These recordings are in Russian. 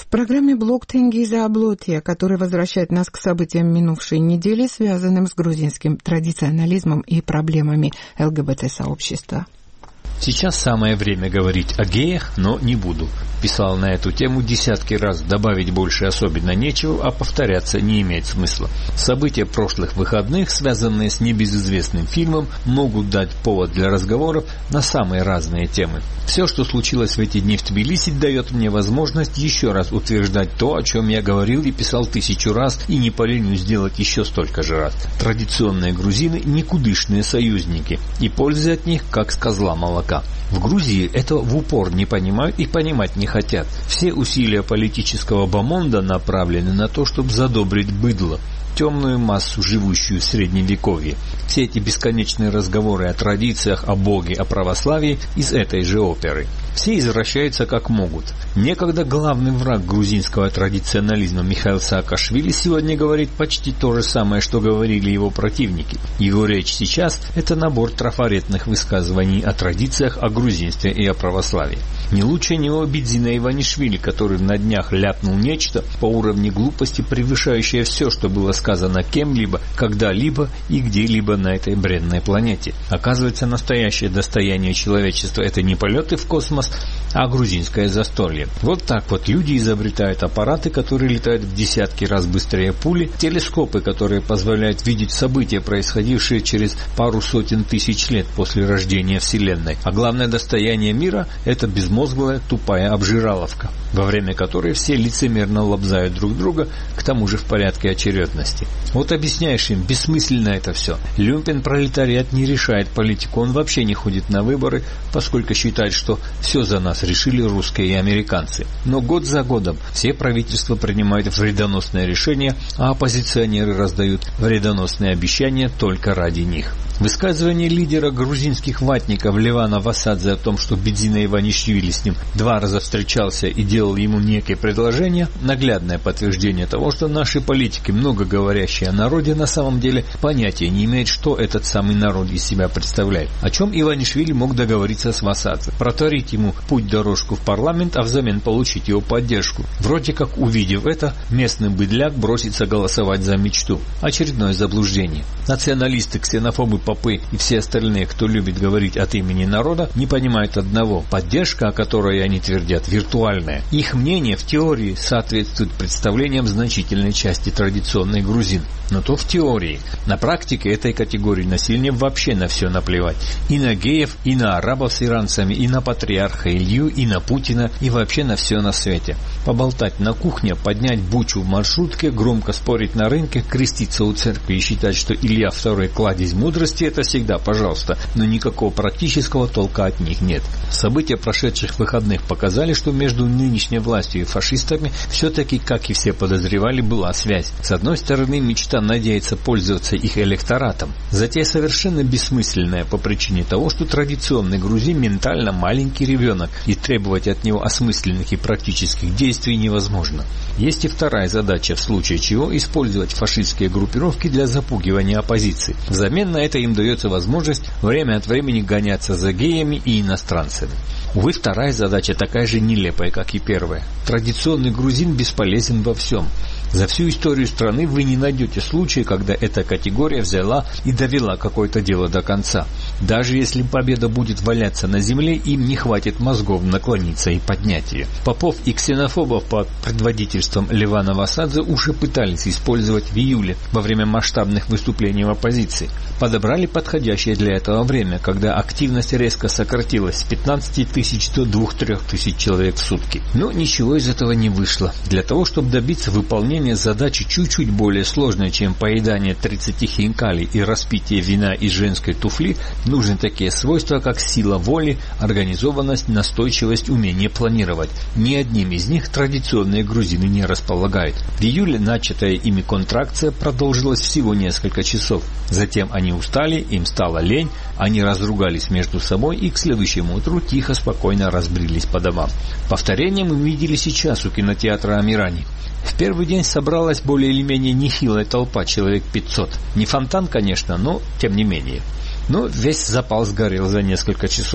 В программе «Блог Тенгиза Аблотия», который возвращает нас к событиям минувшей недели, связанным с грузинским традиционализмом и проблемами ЛГБТ-сообщества. Сейчас самое время говорить о геях, но не буду. Писал на эту тему десятки раз, добавить больше особенно нечего, а повторяться не имеет смысла. События прошлых выходных, связанные с небезызвестным фильмом, могут дать повод для разговоров на самые разные темы. Все, что случилось в эти дни в Тбилиси, дает мне возможность еще раз утверждать то, о чем я говорил и писал 1000 раз, и не поленюсь сделать еще столько же раз. Традиционные грузины – никудышные союзники, и пользы от них, как с козла молока. В Грузии этого в упор не понимают и понимать не хотят. Все усилия политического бомонда направлены на то, чтобы задобрить быдло, темную массу, живущую в Средневековье. Все эти бесконечные разговоры о традициях, о Боге, о православии из этой же оперы. Все извращаются как могут. Некогда главный враг грузинского традиционализма Михаил Саакашвили сегодня говорит почти то же самое, что говорили его противники. Его речь сейчас – это набор трафаретных высказываний о традициях, о грузинстве и о православии. Не лучше него Бидзина Иванишвили, который на днях ляпнул нечто по уровню глупости, превышающее все, что было сказано кем-либо, когда-либо и где-либо на этой бренной планете. Оказывается, настоящее достояние человечества – это не полеты в космос, а грузинское застолье. Вот так вот люди изобретают аппараты, которые летают в десятки раз быстрее пули, телескопы, которые позволяют видеть события, происходившие через пару сотен тысяч лет после рождения Вселенной. А главное достояние мира – это безмозглая тупая обжираловка, во время которой все лицемерно лобзают друг друга, к тому же в порядке очередности. Вот объясняешь им, бессмысленно это все. Люмпен-пролетариат не решает политику, он вообще не ходит на выборы, поскольку считает, что все за нас решили русские и американцы. Но год за годом все правительства принимают вредоносные решения, а оппозиционеры раздают вредоносные обещания только ради них. Высказывание лидера грузинских ватников Левана Васадзе о том, что Бидзина Иванишвили с ним 2 раза встречался и делал ему некие предложения, наглядное подтверждение того, что наши политики, много говорящие о народе, на самом деле понятия не имеют, что этот самый народ из себя представляет. О чем Иванишвили мог договориться с Васадзе? Протарить ему путь-дорожку в парламент, а взамен получить его поддержку. Вроде как, увидев это, местный быдляк бросится голосовать за мечту. Очередное заблуждение. Националисты, ксенофобы, попы и все остальные, кто любит говорить от имени народа, не понимают одного. Поддержка, о которой они твердят, виртуальная. Их мнение в теории соответствует представлениям значительной части традиционных грузин. Но то в теории. На практике этой категории населения вообще на все наплевать. И на геев, и на арабов с иранцами, и на патриарха Илью, и на Путина, и вообще на все на свете. Поболтать на кухне, поднять бучу в маршрутке, громко спорить на рынке, креститься у церкви и считать, что Илья II кладезь мудрости, это всегда пожалуйста, но никакого практического толка от них нет. События прошедших выходных показали, что между нынешней властью и фашистами все-таки, как и все подозревали, была связь. С одной стороны, мечта надеяться пользоваться их электоратом. Затея совершенно бессмысленная по причине того, что традиционный грузин ментально маленький ребенок, и требовать от него осмысленных и практических действий невозможно. Есть и вторая задача, в случае чего использовать фашистские группировки для запугивания оппозиции. Взамен на это им дается возможность время от времени гоняться за геями и иностранцами. Увы, вторая задача такая же нелепая, как и первая. Традиционный грузин бесполезен во всем. За всю историю страны вы не найдете случая, когда эта категория взяла и довела какое-то дело до конца. Даже если победа будет валяться на земле, им не хватит мозгов наклониться и поднять ее. Попов и ксенофобов под предводительством Левана Васадзе уже пытались использовать в июле во время масштабных выступлений в оппозиции. Подобрали подходящее для этого время, когда активность резко сократилась с 15 тысяч до 2-3 тысяч человек в сутки. Но ничего из этого не вышло. Для того, чтобы добиться выполнения задачи чуть-чуть более сложной, чем поедание 30 хинкалей и распитие вина из женской туфли, нужны такие свойства, как сила воли, организованность, настойчивость, умение планировать. Ни одним из них традиционные грузины не располагают. В июле начатая ими контракция продолжилась всего несколько часов. Затем они устали, им стало лень, они разругались между собой и к следующему утру тихо, спокойно разбрелись по домам. Повторение мы видели сейчас у кинотеатра Амирани. В первый день собралась более или менее нехилая толпа, человек 500. Не фонтан, конечно, но тем не менее. Но весь запал сгорел за несколько часов.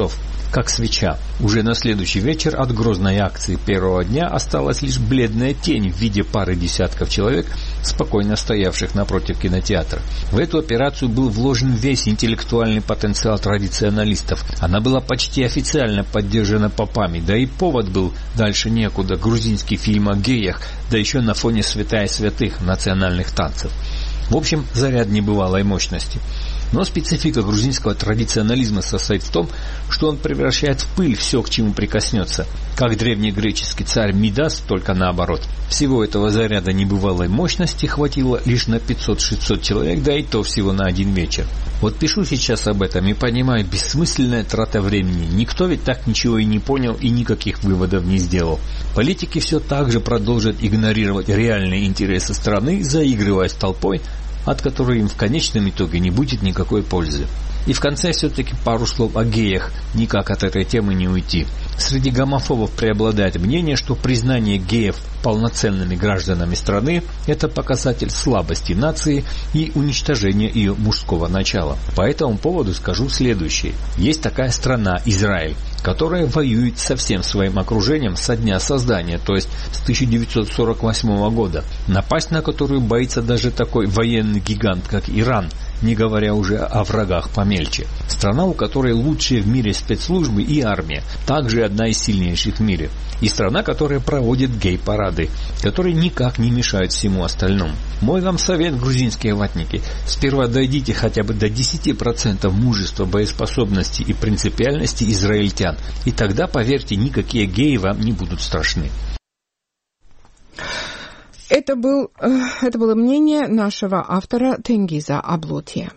как свеча. Уже на следующий вечер от грозной акции первого дня осталась лишь бледная тень в виде пары десятков человек, спокойно стоявших напротив кинотеатра. В эту операцию был вложен весь интеллектуальный потенциал традиционалистов. Она была почти официально поддержана попами, да и повод был дальше некуда. Грузинский фильм о геях, да еще на фоне святая святых национальных танцев. В общем, заряд небывалой мощности. Но специфика грузинского традиционализма состоит в том, что он превращает в пыль все, к чему прикоснется. Как древнегреческий царь Мидас, только наоборот. Всего этого заряда небывалой мощности хватило лишь на 500-600 человек, да и то всего на один вечер. Вот пишу сейчас об этом и понимаю, бессмысленная трата времени. Никто ведь так ничего и не понял и никаких выводов не сделал. Политики все так же продолжат игнорировать реальные интересы страны, заигрывая с толпой, от которой им в конечном итоге не будет никакой пользы. И в конце все-таки пару слов о геях, никак от этой темы не уйти. Среди гомофобов преобладает мнение, что признание геев полноценными гражданами страны – это показатель слабости нации и уничтожения ее мужского начала. По этому поводу скажу следующее. Есть такая страна Израиль, которая воюет со всем своим окружением со дня создания, то есть с 1948 года, напасть на которую боится даже такой военный гигант, как Иран, не говоря уже о врагах помельче. Страна, у которой лучшие в мире спецслужбы и армия, также одна из сильнейших в мире. И страна, которая проводит гей-парады, которые никак не мешают всему остальному. Мой вам совет, грузинские ватники, сперва дойдите хотя бы до 10% мужества, боеспособности и принципиальности израильтян, и тогда, поверьте, никакие геи вам не будут страшны. Это было мнение нашего автора Тенгиза Аблотия.